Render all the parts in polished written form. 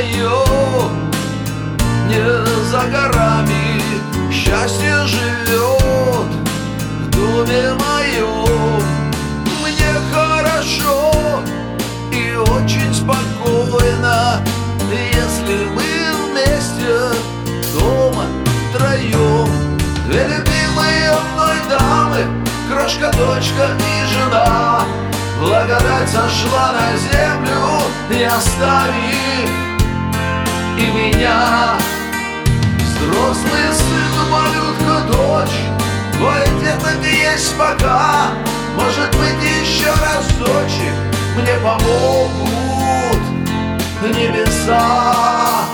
мое не за горами, счастье живет в доме моем. Мне хорошо и очень спокойно, если мы вместе дома втроем. Две любимые мной дамы, крошка, дочка и жена, благодать сошла на землю, не оставив и меня. Взрослый сын, малютка, дочь, двое деток есть пока. Может быть, еще разочек мне помогут небеса.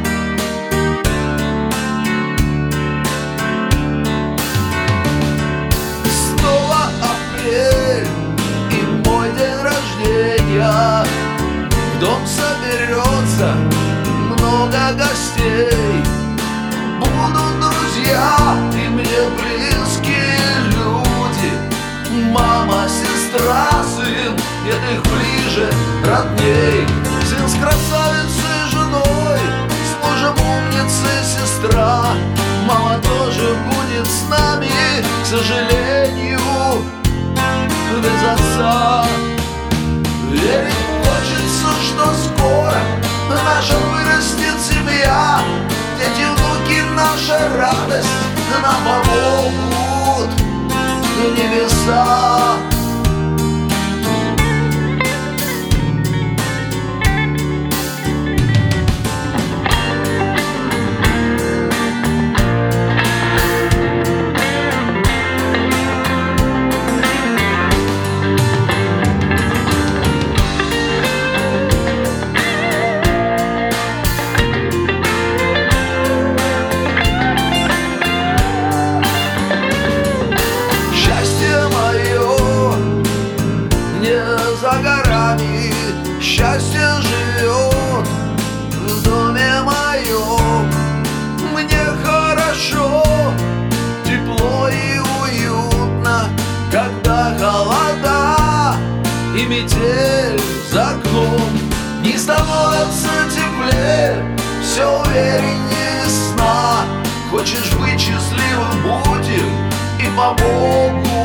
Снова апрель и мой день рождения. В дом соберется много гостей. Будут друзья и мне близкие люди. Мама, сестра, сын, нет их ближе, родней. Сын с красавицей женой, с мужем умницей сестра. Мама тоже будет с нами, к сожалению, без отца. Верить хочется, что скоро наша вырастет семья. Дети, внуки, наша радость, нам помогут небеса. За горами счастье живет в доме моем. Мне хорошо, тепло и уютно, когда холода и метель за окном. Не становится теплее, все увереннее сна. Хочешь быть счастливым, будем и помогут